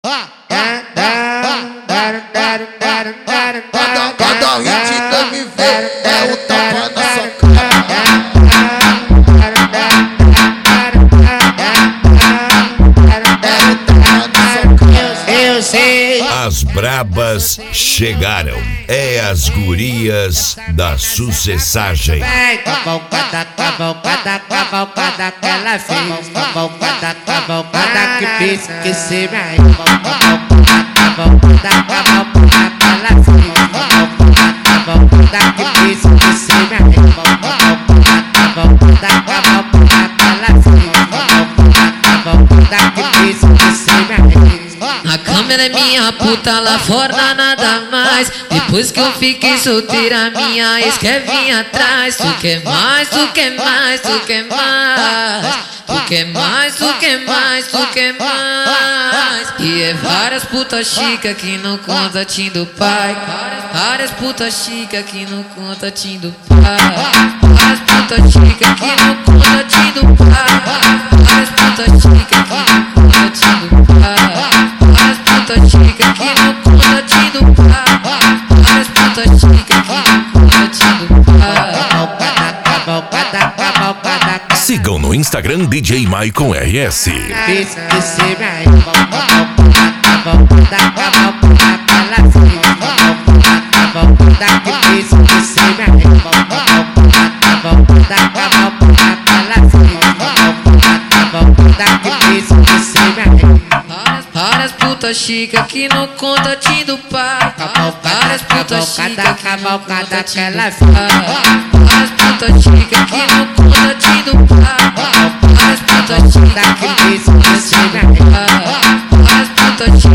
Cada hit que me vê é o tapa na sua cara. Eu sei. As brabas chegaram. É as gurias da sucessagem. Cavalcada que ela fez. Cavalcada que fez esquecer mais. Cavalcada que ela fez. Cavalcada que fez esquecer mais. Cavalcada que ela fez. Cavalcada que fez esquecer mais. A câmera é minha puta, lá fora nada mais. Depois que eu fiquei solteira, minha ex quer vir atrás. Tu quer mais, tu quer mais, tu quer mais. Tu quer mais, tu quer mais, tu quer mais. E é várias putas chicas que não conta tim do pai. Várias putas chicas que não conta tim do pai. Várias putas chicas que não conta tim do pai. Várias putas chicas que não conta tim do pai. Várias putas chicas que não conta tim do pai. Várias putas chicas que não conta tim do pai. Sigam no Instagram DJ Maicon RS. Esquecer mais. Cavalcada que fez esquecer mais. Cavalcada que fez esquecer mais. Várias putas chicas que não conta tim do pai. Várias putas chicas que não conta tim do pai. Várias putas chicas que não conta tim do pai. Várias putas chicas que fez esquecer mais. Várias putas chicas